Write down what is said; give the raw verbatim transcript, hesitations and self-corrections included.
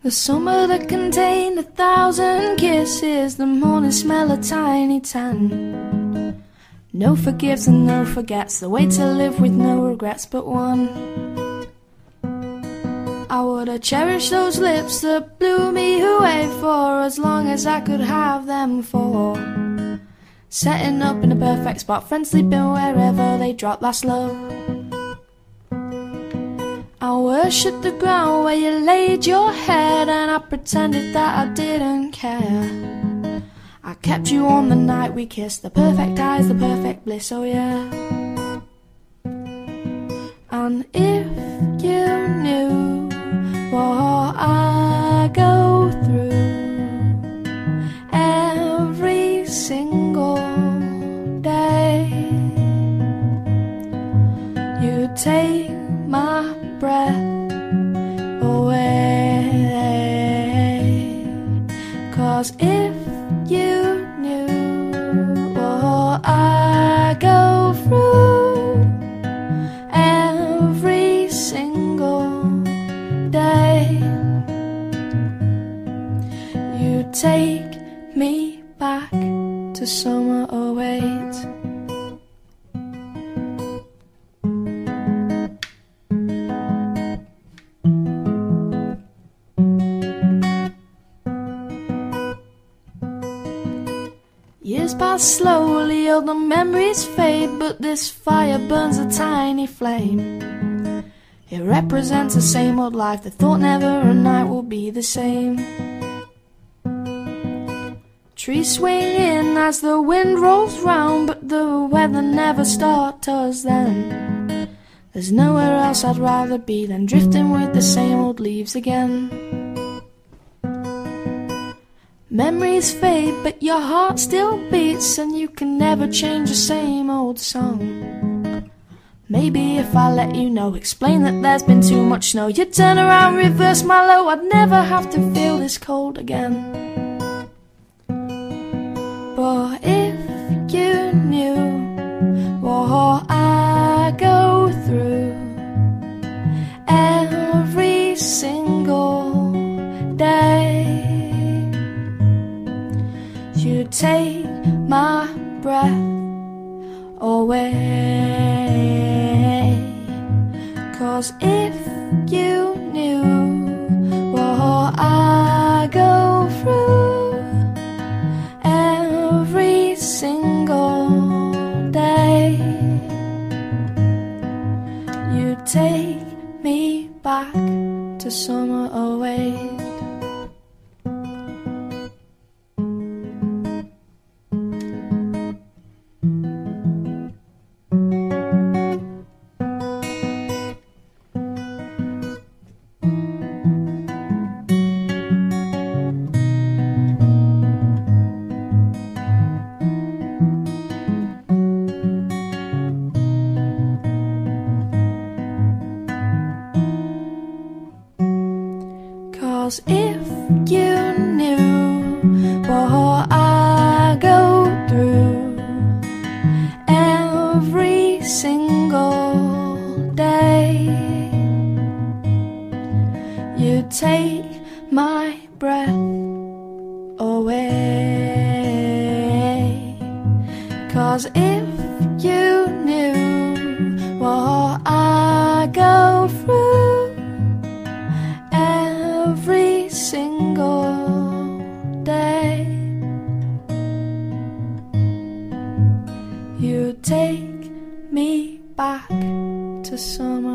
The summer that contained a thousand kisses, the morning smell of tiny tan. No forgives and no forgets, the way to live with no regrets but one. I would have cherished those lips that blew me away for as long as I could have them for. Setting up in a perfect spot, friends sleeping wherever they drop last love. I worshipped the ground where you laid your head, and I pretended that I didn't care. I kept you on the night we kissed, the perfect eyes, the perfect bliss, oh yeah. And if you knew what I go through every single day, you take my breath away. 'Cause if you knew what I go through every single day, you take me back to summer oh eight. Years pass slowly, all the memories fade, but this fire burns a tiny flame. It represents the same old life, the thought never a night will be the same. Trees swing in as the wind rolls round, but the weather never stutters then. There's nowhere else I'd rather be than drifting with the same old leaves again. Memories fade, but your heart still beats, and you can never change the same old song. Maybe if I let you know, explain that there's been too much snow, you'd turn around, reverse my low, I'd never have to feel this cold again. But if you knew what I go through every single day, you take my breath away. 'Cause if you knew what I go through every single day, you take me back to summer oh eight. Cause if you knew what I go through every single day, you'd take my breath away. 'Cause if you knew what I go through every single day, you take me back to summer